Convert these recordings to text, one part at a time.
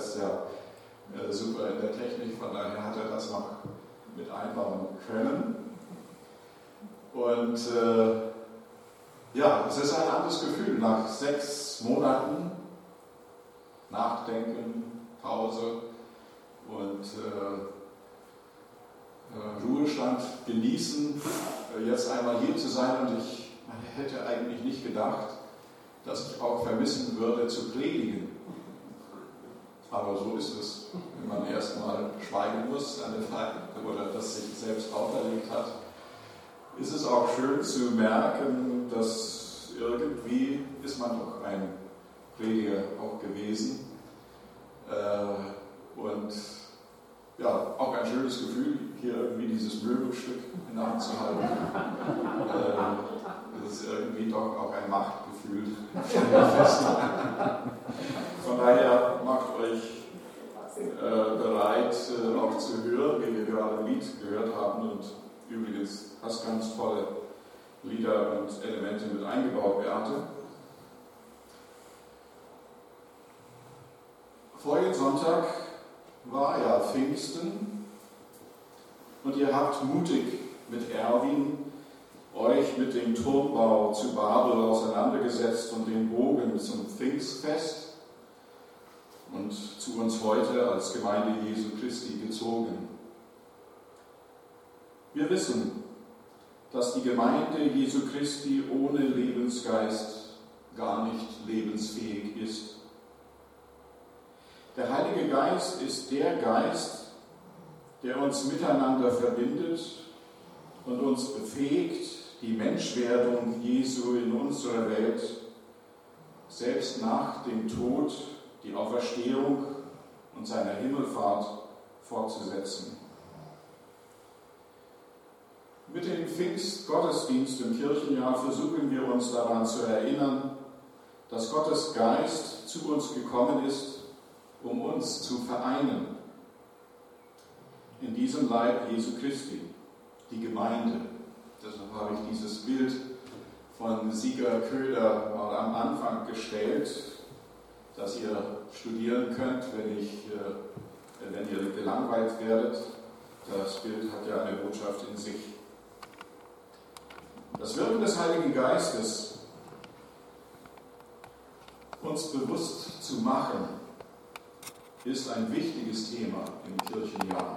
ist ja super in der Technik, von daher hat er das noch mit einbauen können. Und es ist ein anderes Gefühl nach 6 Monaten Nachdenken, Pause und Ruhestand genießen, jetzt einmal hier zu sein. Und ich hätte eigentlich nicht gedacht, dass ich auch vermissen würde, zu predigen. Aber so ist es, wenn man erstmal schweigen muss oder das sich selbst auferlegt hat. Ist es auch schön zu merken, dass irgendwie ist man doch ein Prediger auch gewesen. Und ja, auch ein schönes Gefühl, hier irgendwie dieses Möbelstück in der Hand zu halten. Das ist irgendwie doch auch ein Machtgefühl. Von daher macht euch bereit, auch zu hören, wie wir gerade ein Lied gehört haben. Und übrigens hast ganz tolle Lieder und Elemente mit eingebaut, Beate. Vorigen Sonntag war ja Pfingsten und ihr habt mutig mit Erwin euch mit dem Turmbau zu Babel auseinandergesetzt und den Bogen zum Pfingstfest und zu uns heute als Gemeinde Jesu Christi gezogen. Wir wissen, dass die Gemeinde Jesu Christi ohne Lebensgeist gar nicht lebensfähig ist. Der Heilige Geist ist der Geist, der uns miteinander verbindet und uns befähigt, die Menschwerdung Jesu in unserer Welt selbst nach dem Tod, die Auferstehung und seiner Himmelfahrt fortzusetzen. Mit dem Pfingstgottesdienst im Kirchenjahr versuchen wir uns daran zu erinnern, dass Gottes Geist zu uns gekommen ist, um uns zu vereinen in diesem Leib Jesu Christi, die Gemeinde. Deshalb habe ich dieses Bild von Sieger Köhler mal am Anfang gestellt, dass ihr studieren könnt, wenn ihr gelangweilt werdet. Das Bild hat ja eine Botschaft in sich. Das Wirken des Heiligen Geistes, uns bewusst zu machen, ist ein wichtiges Thema im Kirchenjahr.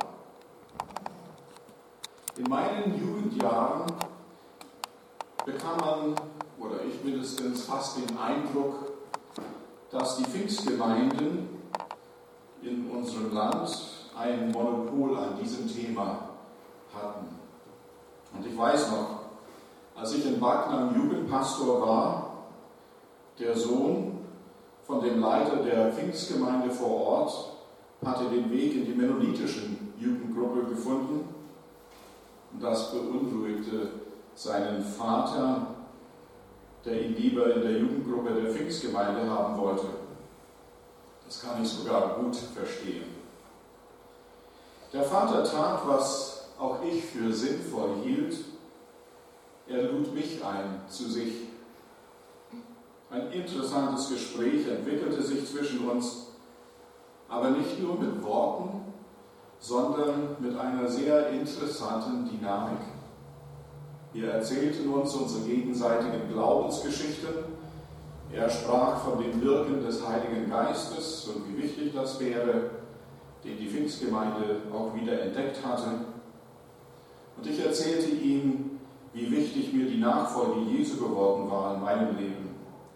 In meinen Jugendjahren bekam man, oder ich mindestens, fast den Eindruck, dass die Pfingstgemeinden in unserem Land ein Monopol an diesem Thema hatten. Und ich weiß noch, als ich in Backnang Jugendpastor war, der Sohn von dem Leiter der Pfingstgemeinde vor Ort hatte den Weg in die mennonitische Jugendgruppe gefunden. Und das beunruhigte seinen Vater, der ihn lieber in der Jugendgruppe der Pfingstgemeinde haben wollte. Das kann ich sogar gut verstehen. Der Vater tat, was auch ich für sinnvoll hielt. Er lud mich ein zu sich. Ein interessantes Gespräch entwickelte sich zwischen uns, aber nicht nur mit Worten, sondern mit einer sehr interessanten Dynamik. Wir erzählten uns unsere gegenseitigen Glaubensgeschichten. Er sprach von dem Wirken des Heiligen Geistes und wie wichtig das wäre, den die Pfingstgemeinde auch wieder entdeckt hatte. Und ich erzählte ihm, wie wichtig mir die Nachfolge Jesu geworden war in meinem Leben.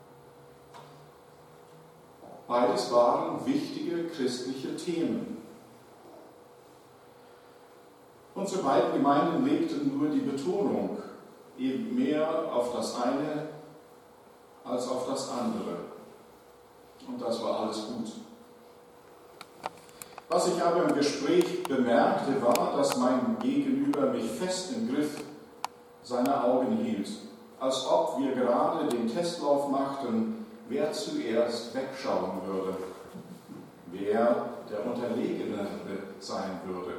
Beides waren wichtige christliche Themen. Unsere beiden Gemeinden legten nur die Betonung eben mehr auf das eine als auf das andere. Und das war alles gut. Was ich aber im Gespräch bemerkte, war, dass mein Gegenüber mich fest im Griff seiner Augen hielt, als ob wir gerade den Testlauf machten, wer zuerst wegschauen würde, wer der Unterlegenere sein würde.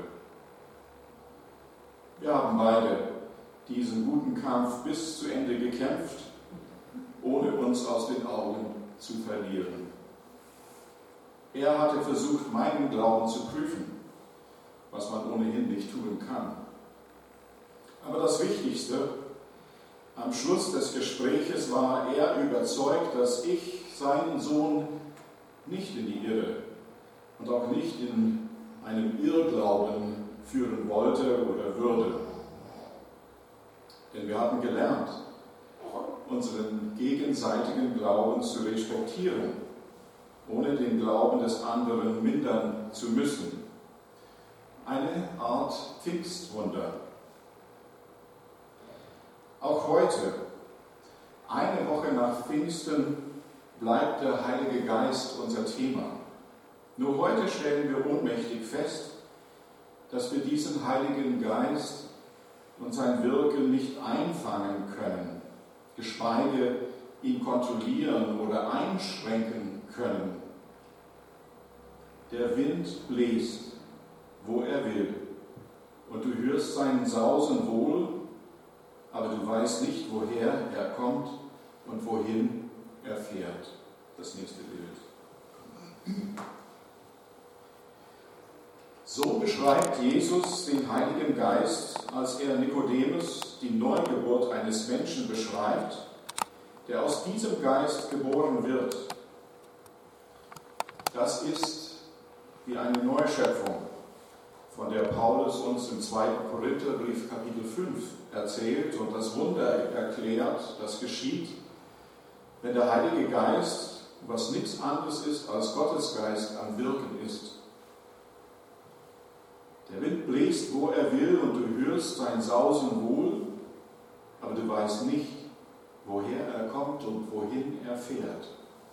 Wir haben beide diesen guten Kampf bis zu Ende gekämpft, ohne uns aus den Augen zu verlieren. Er hatte versucht, meinen Glauben zu prüfen, was man ohnehin nicht tun kann. Aber das Wichtigste, am Schluss des Gespräches war er überzeugt, dass ich seinen Sohn nicht in die Irre und auch nicht in einen Irrglauben führen wollte oder würde. Denn wir hatten gelernt, unseren gegenseitigen Glauben zu respektieren, ohne den Glauben des anderen mindern zu müssen. Eine Art Pfingstwunder. Auch heute, eine Woche nach Pfingsten, bleibt der Heilige Geist unser Thema. Nur heute stellen wir ohnmächtig fest, dass wir diesen Heiligen Geist und sein Wirken nicht einfangen können, geschweige ihn kontrollieren oder einschränken können. Der Wind bläst, wo er will, und du hörst seinen Sausen wohl, aber du weißt nicht, woher er kommt und wohin er fährt. Das nächste Bild. So beschreibt Jesus den Heiligen Geist, als er Nikodemus die Neugeburt eines Menschen beschreibt, der aus diesem Geist geboren wird. Das ist wie eine Neuschöpfung, von der Paulus uns im 2. Korintherbrief Kapitel 5 erzählt und das Wunder erklärt, das geschieht, wenn der Heilige Geist, was nichts anderes ist als Gottes Geist, am Wirken ist. Der Wind bläst, wo er will, und du hörst sein Sausen wohl, aber du weißt nicht, woher er kommt und wohin er fährt.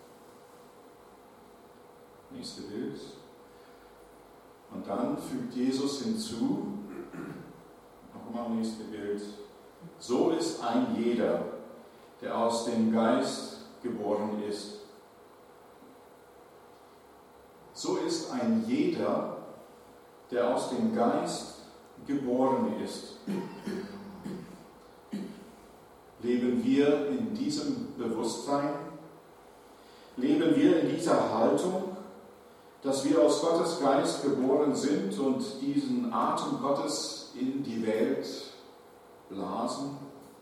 Nächste Bild. Und dann fügt Jesus hinzu, nochmal nächste Bild, so ist ein jeder, der aus dem Geist geboren ist. So ist ein jeder, der aus dem Geist geboren ist. Leben wir in diesem Bewusstsein? Leben wir in dieser Haltung, dass wir aus Gottes Geist geboren sind und diesen Atem Gottes in die Welt blasen?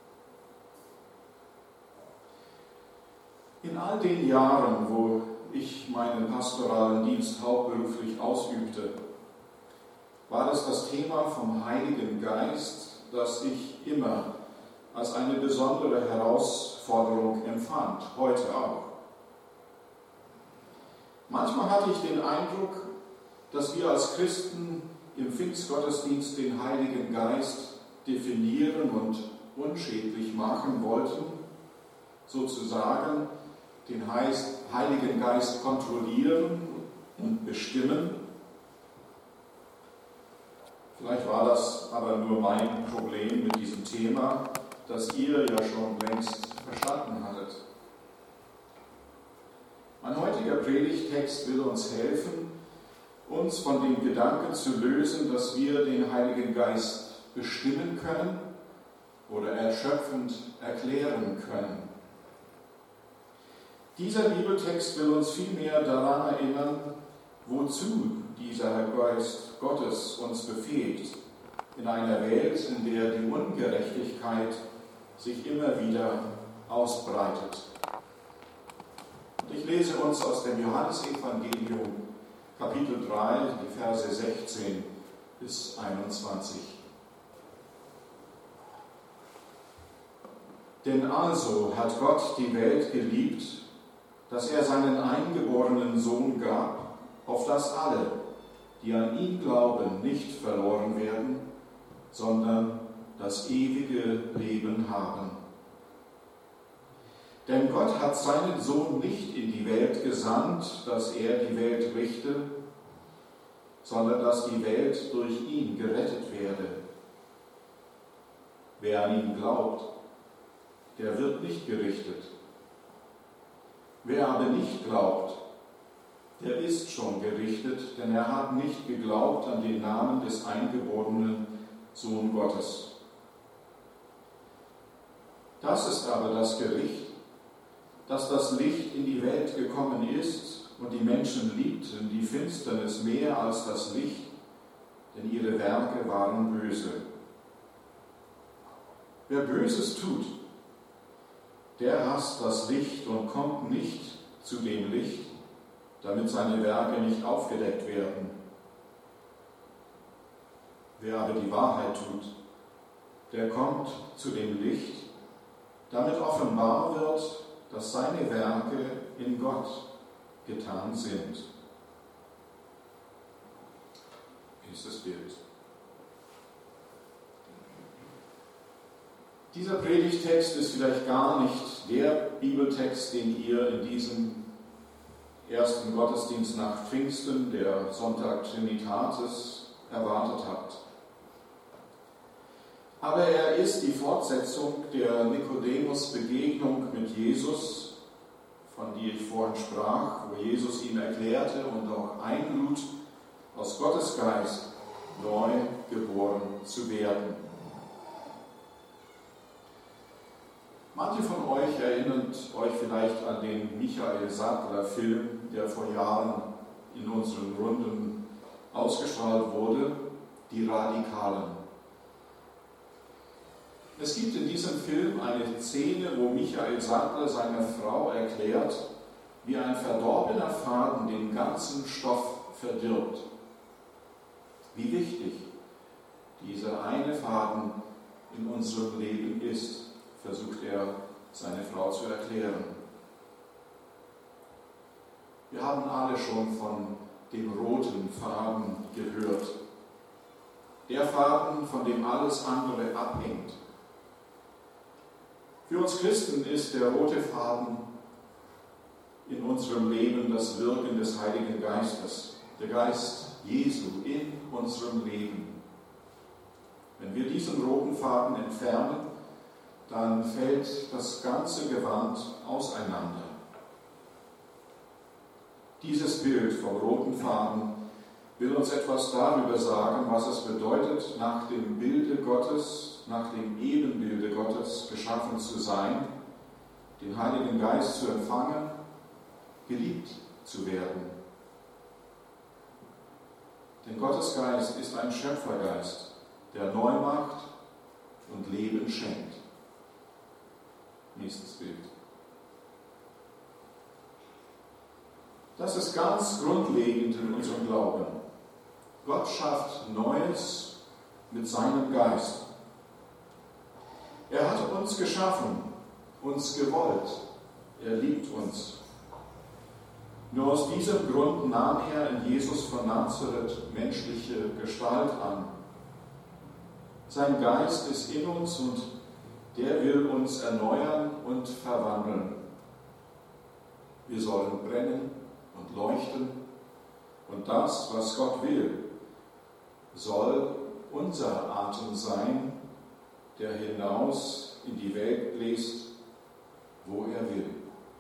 In all den Jahren, wo ich meinen pastoralen Dienst hauptberuflich ausübte, war es das Thema vom Heiligen Geist, das ich immer als eine besondere Herausforderung empfand, heute auch. Manchmal hatte ich den Eindruck, dass wir als Christen im Pfingstgottesdienst den Heiligen Geist definieren und unschädlich machen wollten, sozusagen den Heiligen Geist kontrollieren und bestimmen. Vielleicht war das aber nur mein Problem mit diesem Thema, das ihr ja schon längst verstanden hattet. Mein heutiger Predigttext will uns helfen, uns von dem Gedanken zu lösen, dass wir den Heiligen Geist bestimmen können oder erschöpfend erklären können. Dieser Bibeltext will uns vielmehr daran erinnern, wozu dieser Geist Gottes uns befähigt, in einer Welt, in der die Ungerechtigkeit sich immer wieder ausbreitet. Und ich lese uns aus dem Johannesevangelium, Kapitel 3, die Verse 16 bis 21. Denn also hat Gott die Welt geliebt, dass er seinen eingeborenen Sohn gab, auf dass alle, die an ihn glauben, nicht verloren werden, sondern das ewige Leben haben. Denn Gott hat seinen Sohn nicht in die Welt gesandt, dass er die Welt richte, sondern dass die Welt durch ihn gerettet werde. Wer an ihn glaubt, der wird nicht gerichtet. Wer aber nicht glaubt, der ist schon gerichtet, denn er hat nicht geglaubt an den Namen des eingeborenen Sohn Gottes. Das ist aber das Gericht, dass das Licht in die Welt gekommen ist, und die Menschen liebten die Finsternis mehr als das Licht, denn ihre Werke waren böse. Wer Böses tut, der hasst das Licht und kommt nicht zu dem Licht, damit seine Werke nicht aufgedeckt werden. Wer aber die Wahrheit tut, der kommt zu dem Licht, damit offenbar wird, dass seine Werke in Gott getan sind. Nächstes Bild. Dieser Predigtext ist vielleicht gar nicht der Bibeltext, den ihr in diesem ersten Gottesdienst nach Pfingsten, der Sonntag Trinitatis, erwartet habt. Aber er ist die Fortsetzung der Nikodemus-Begegnung mit Jesus, von der ich vorhin sprach, wo Jesus ihm erklärte und auch einlud, aus Gottes Geist neu geboren zu werden. Manche von euch erinnert euch vielleicht an den Michael Sattler-Film, der vor Jahren in unseren Runden ausgestrahlt wurde, Die Radikalen. Es gibt in diesem Film eine Szene, wo Michael Sattler seiner Frau erklärt, wie ein verdorbener Faden den ganzen Stoff verdirbt. Wie wichtig dieser eine Faden in unserem Leben ist, versucht er seine Frau zu erklären. Wir haben alle schon von dem roten Faden gehört. Der Faden, von dem alles andere abhängt. Für uns Christen ist der rote Faden in unserem Leben das Wirken des Heiligen Geistes, der Geist Jesu in unserem Leben. Wenn wir diesen roten Faden entfernen, dann fällt das ganze Gewand auseinander. Dieses Bild vom roten Faden will uns etwas darüber sagen, was es bedeutet, nach dem Bilde Gottes, nach dem Ebenbilde Gottes geschaffen zu sein, den Heiligen Geist zu empfangen, geliebt zu werden. Denn Gottes Geist ist ein Schöpfergeist, der neu macht und Leben schenkt. Nächstes Bild. Das ist ganz grundlegend in unserem Glauben. Gott schafft Neues mit seinem Geist. Er hat uns geschaffen, uns gewollt. Er liebt uns. Nur aus diesem Grund nahm er in Jesus von Nazareth menschliche Gestalt an. Sein Geist ist in uns und der will uns erneuern und verwandeln. Wir sollen brennen und leuchten und das, was Gott will, soll unser Atem sein, der hinaus in die Welt bläst, wo er will.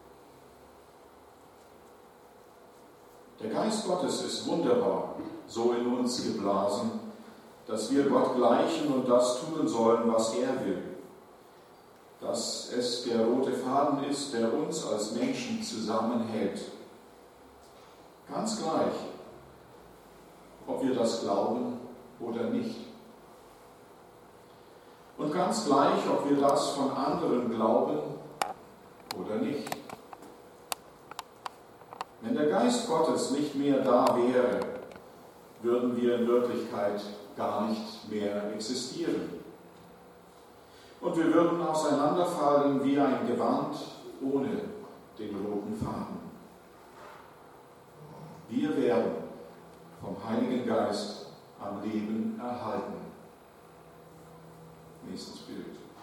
Der Geist Gottes ist wunderbar, so in uns geblasen, dass wir Gott gleichen und das tun sollen, was er will. Dass es der rote Faden ist, der uns als Menschen zusammenhält. Ganz gleich, ob wir das glauben oder nicht. Und ganz gleich, ob wir das von anderen glauben oder nicht. Wenn der Geist Gottes nicht mehr da wäre, würden wir in Wirklichkeit gar nicht mehr existieren. Und wir würden auseinanderfallen wie ein Gewand ohne den roten Faden. Wir werden vom Heiligen Geist am Leben erhalten. Nächstes Bild.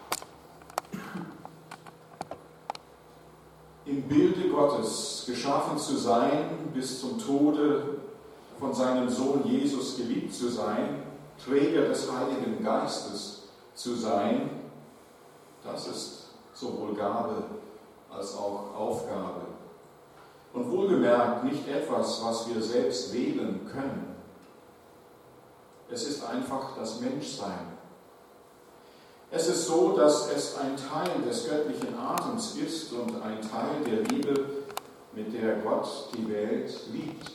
Im Bilde Gottes geschaffen zu sein, bis zum Tode von seinem Sohn Jesus geliebt zu sein, Träger des Heiligen Geistes zu sein, das ist sowohl Gabe als auch Aufgabe. Und wohlgemerkt nicht etwas, was wir selbst wählen können. Es ist einfach das Menschsein. Es ist so, dass es ein Teil des göttlichen Atems ist und ein Teil der Liebe, mit der Gott die Welt liebt.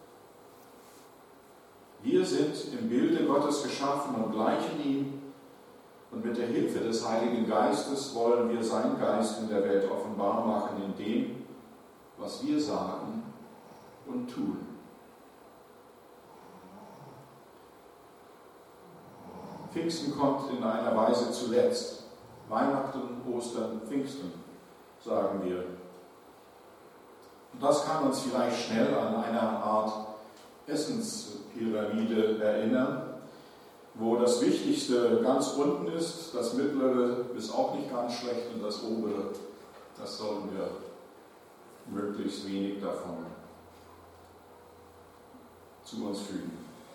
Wir sind im Bilde Gottes geschaffen und gleichen ihm, und mit der Hilfe des Heiligen Geistes wollen wir seinen Geist in der Welt offenbar machen, in dem, was wir sagen und tun. Pfingsten kommt in einer Weise zuletzt. Weihnachten, Ostern, Pfingsten, sagen wir. Und das kann uns vielleicht schnell an eine Art Essenspyramide erinnern, wo das Wichtigste ganz unten ist, das Mittlere ist auch nicht ganz schlecht und das Obere, das sollen wir möglichst wenig davon zu uns fügen.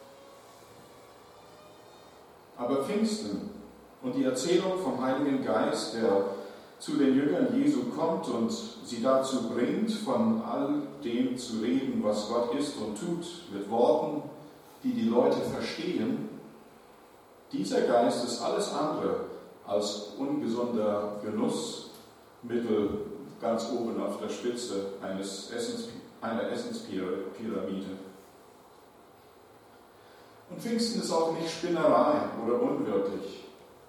Aber Pfingsten und die Erzählung vom Heiligen Geist, der zu den Jüngern Jesu kommt und sie dazu bringt, von all dem zu reden, was Gott ist und tut, mit Worten, die die Leute verstehen, dieser Geist ist alles andere als ungesunder Genussmittel ganz oben auf der Spitze einer Essenspyramide. Und Pfingsten ist auch nicht Spinnerei oder unwirklich.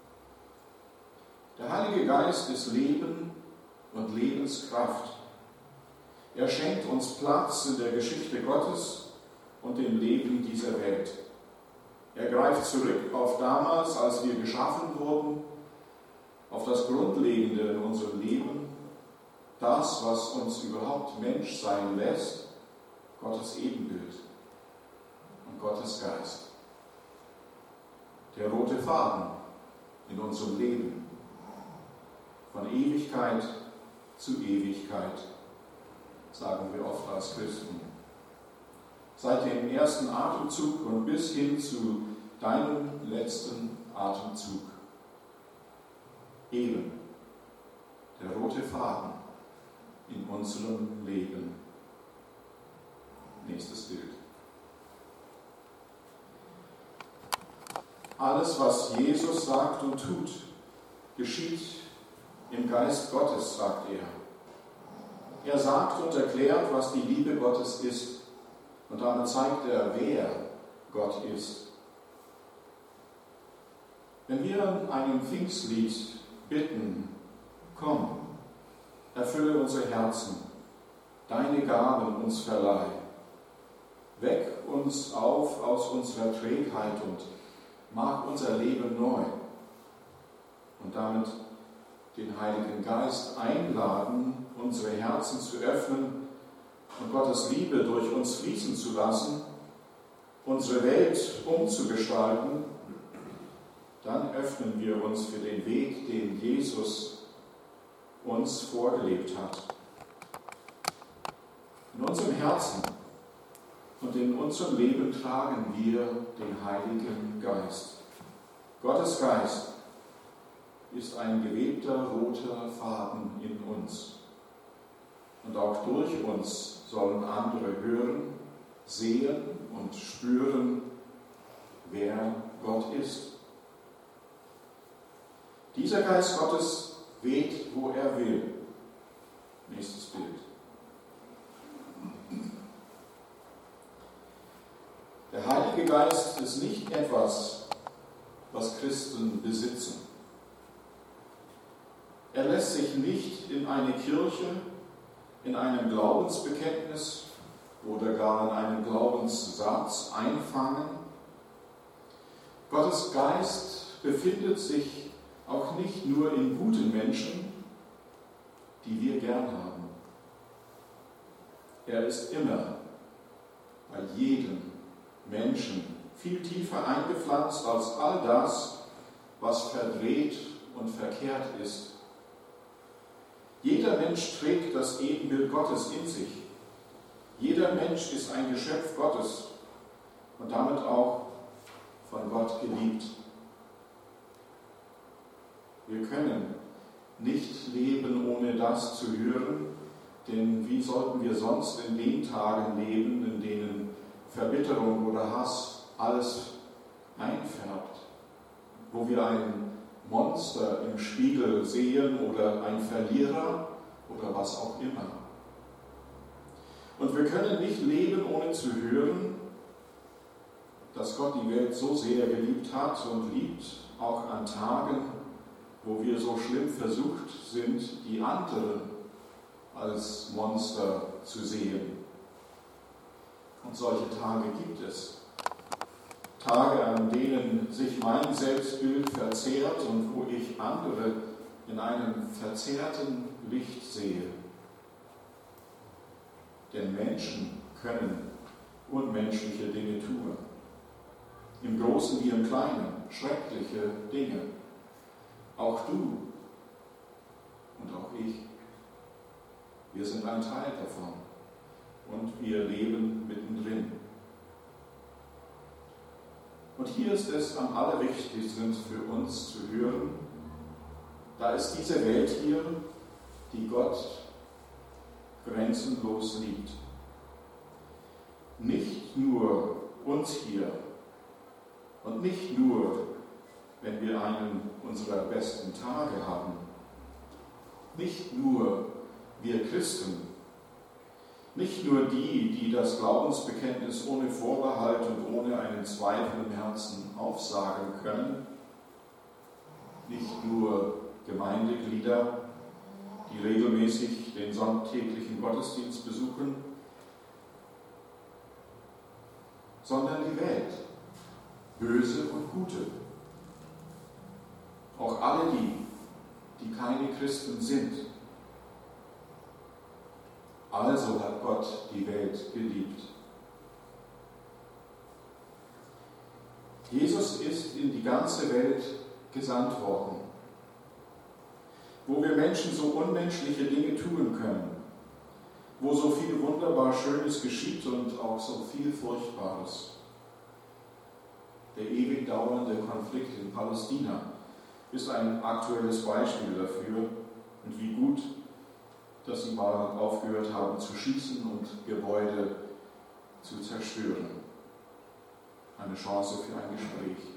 Der Heilige Geist ist Leben und Lebenskraft. Er schenkt uns Platz in der Geschichte Gottes und im Leben dieser Welt. Er greift zurück auf damals, als wir geschaffen wurden, auf das Grundlegende in unserem Leben, das, was uns überhaupt Mensch sein lässt, Gottes Ebenbild und Gottes Geist. Der rote Faden in unserem Leben, von Ewigkeit zu Ewigkeit, sagen wir oft als Christen. Seit dem ersten Atemzug und bis hin zu deinem letzten Atemzug. Eben der rote Faden in unserem Leben. Nächstes Bild. Alles, was Jesus sagt und tut, geschieht im Geist Gottes, sagt er. Er sagt und erklärt, was die Liebe Gottes ist. Und damit zeigt er, wer Gott ist. Wenn wir in einem Pfingstlied bitten, komm, erfülle unsere Herzen, deine Gaben uns verleih, weck uns auf aus unserer Trägheit und mach unser Leben neu. Und damit den Heiligen Geist einladen, unsere Herzen zu öffnen und Gottes Liebe durch uns fließen zu lassen, unsere Welt umzugestalten, dann öffnen wir uns für den Weg, den Jesus uns vorgelebt hat. In unserem Herzen und in unserem Leben tragen wir den Heiligen Geist. Gottes Geist ist ein gewebter roter Faden in uns. Und auch durch uns sollen andere hören, sehen und spüren, wer Gott ist. Dieser Geist Gottes weht, wo er will. Nächstes Bild. Der Heilige Geist ist nicht etwas, was Christen besitzen. Er lässt sich nicht in eine Kirche, in einem Glaubensbekenntnis oder gar in einem Glaubenssatz einfangen. Gottes Geist befindet sich auch nicht nur in guten Menschen, die wir gern haben. Er ist immer bei jedem Menschen viel tiefer eingepflanzt als all das, was verdreht und verkehrt ist. Jeder Mensch trägt das Ebenbild Gottes in sich. Jeder Mensch ist ein Geschöpf Gottes und damit auch von Gott geliebt. Wir können nicht leben, ohne das zu hören, denn wie sollten wir sonst in den Tagen leben, in denen Verbitterung oder Hass alles einfärbt, wo wir ein Monster im Spiegel sehen oder ein Verlierer oder was auch immer. Und wir können nicht leben, ohne zu hören, dass Gott die Welt so sehr geliebt hat und liebt, auch an Tagen, wo wir so schlimm versucht sind, die anderen als Monster zu sehen. Und solche Tage gibt es. Tage, an denen sich mein Selbstbild verzehrt und wo ich andere in einem verzerrten Licht sehe. Denn Menschen können unmenschliche Dinge tun. Im Großen wie im Kleinen, schreckliche Dinge. Auch du und auch ich. Wir sind ein Teil davon und wir leben mittendrin. Und hier ist es am allerwichtigsten für uns zu hören, da ist diese Welt hier, die Gott grenzenlos liebt. Nicht nur uns hier und nicht nur, wenn wir einen unserer besten Tage haben. Nicht nur wir Christen, nicht nur die das Glaubensbekenntnis ohne Vorbehalt und ohne einen Zweifel im Herzen aufsagen können, nicht nur Gemeindeglieder, die regelmäßig den sonntäglichen Gottesdienst besuchen, sondern die Welt, böse und gute. Auch alle die keine Christen sind. Also hat Gott die Welt geliebt. Jesus ist in die ganze Welt gesandt worden, wo wir Menschen so unmenschliche Dinge tun können, wo so viel wunderbar Schönes geschieht und auch so viel Furchtbares. Der ewig dauernde Konflikt in Palästina ist ein aktuelles Beispiel dafür und wie gut, dass sie mal aufgehört haben zu schießen und Gebäude zu zerstören. Eine Chance für ein Gespräch.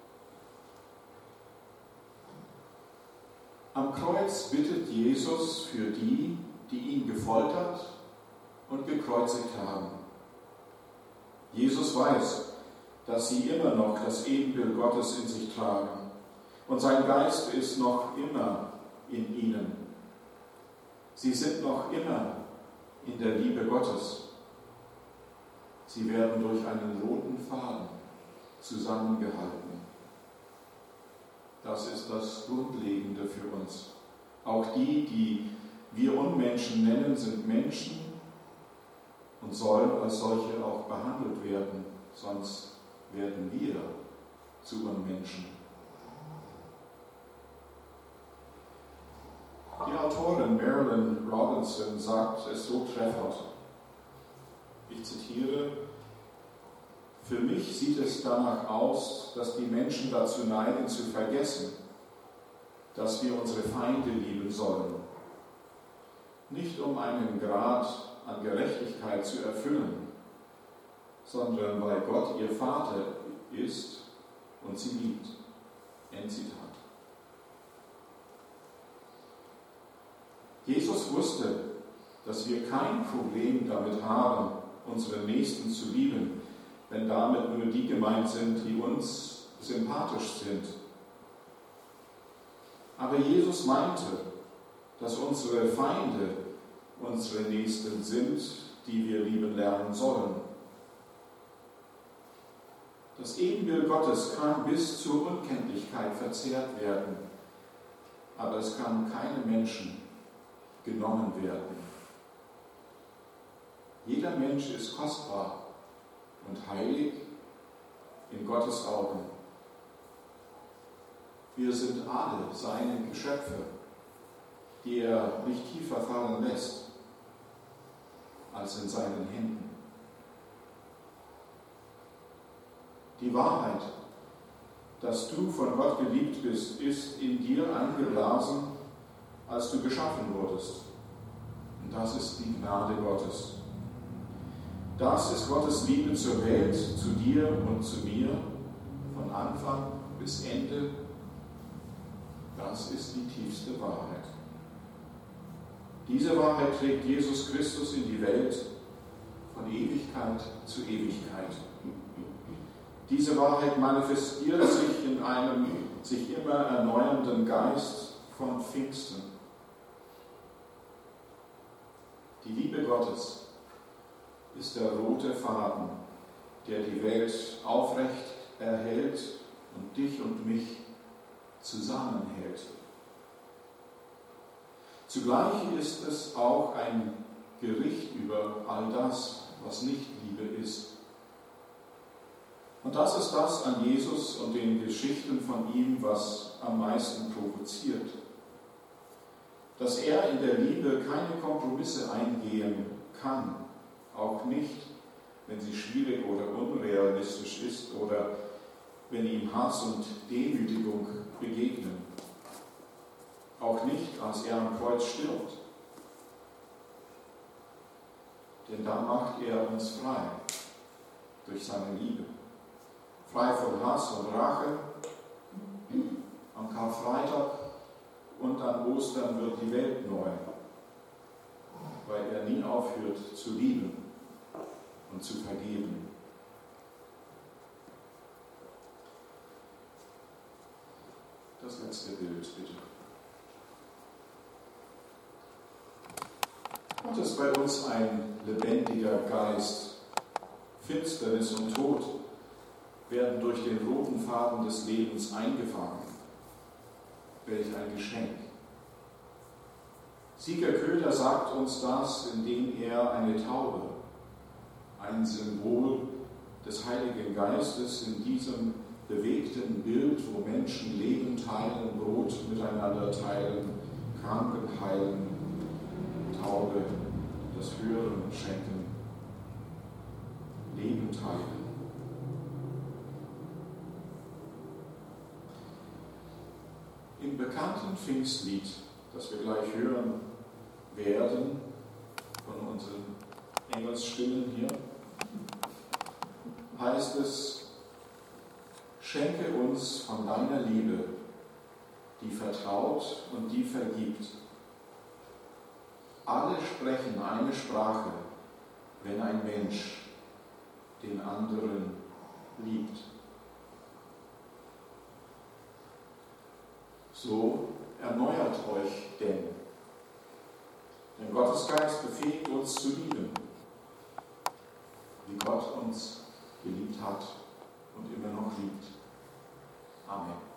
Am Kreuz bittet Jesus für die ihn gefoltert und gekreuzigt haben. Jesus weiß, dass sie immer noch das Ebenbild Gottes in sich tragen und sein Geist ist noch immer in ihnen. Sie sind noch immer in der Liebe Gottes. Sie werden durch einen roten Faden zusammengehalten. Das ist das Grundlegende für uns. Auch die wir Unmenschen nennen, sind Menschen und sollen als solche auch behandelt werden, sonst werden wir zu Unmenschen. Die Autorin Marilyn Robinson sagt es so treffend. Ich zitiere: Für mich sieht es danach aus, dass die Menschen dazu neigen, zu vergessen, dass wir unsere Feinde lieben sollen. Nicht um einen Grad an Gerechtigkeit zu erfüllen, sondern weil Gott ihr Vater ist und sie liebt. Endzitat. Jesus wusste, dass wir kein Problem damit haben, unsere Nächsten zu lieben, wenn damit nur die gemeint sind, die uns sympathisch sind. Aber Jesus meinte, dass unsere Feinde unsere Nächsten sind, die wir lieben lernen sollen. Das Ebenbild Gottes kann bis zur Unkenntlichkeit verzehrt werden, aber es kann keinem Menschen genommen werden. Jeder Mensch ist kostbar und heilig in Gottes Augen. Wir sind alle seine Geschöpfe, die er nicht tiefer fallen lässt als in seinen Händen. Die Wahrheit, dass du von Gott geliebt bist, ist in dir eingeblasen, als du geschaffen wurdest. Und das ist die Gnade Gottes. Das ist Gottes Liebe zur Welt, zu dir und zu mir, von Anfang bis Ende. Das ist die tiefste Wahrheit. Diese Wahrheit trägt Jesus Christus in die Welt von Ewigkeit zu Ewigkeit. Diese Wahrheit manifestiert sich in einem sich immer erneuernden Geist von Pfingsten. Die Liebe Gottes ist der rote Faden, der die Welt aufrecht erhält und dich und mich zusammenhält. Zugleich ist es auch ein Gericht über all das, was nicht Liebe ist. Und das ist das an Jesus und den Geschichten von ihm, was am meisten provoziert. Dass er in der Liebe keine Kompromisse eingehen kann, auch nicht, wenn sie schwierig oder unrealistisch ist oder wenn ihm Hass und Demütigung begegnen. Auch nicht, als er am Kreuz stirbt. Denn da macht er uns frei durch seine Liebe. Frei von Hass und Rache. Am Karfreitag und an Ostern wird die Welt neu, weil er nie aufhört zu lieben und zu vergeben. Das letzte Bild, bitte. Gott ist bei uns ein lebendiger Geist. Finsternis und Tod werden durch den roten Faden des Lebens eingefangen. Welch ein Geschenk. Sieger Köhler sagt uns das, indem er eine Taube, ein Symbol des Heiligen Geistes in diesem bewegten Bild, wo Menschen Leben teilen, Brot miteinander teilen, Kranken heilen, Taube das Hören schenken, Leben teilen. Im bekannten Pfingstlied, das wir gleich hören werden, von unseren Engelsstimmen hier, heißt es: Schenke uns von deiner Liebe, die vertraut und die vergibt. Alle sprechen eine Sprache, wenn ein Mensch den anderen liebt. So erneuert euch denn Gottes Geist befähigt uns zu lieben, wie Gott uns geliebt hat und immer noch liebt. Amen.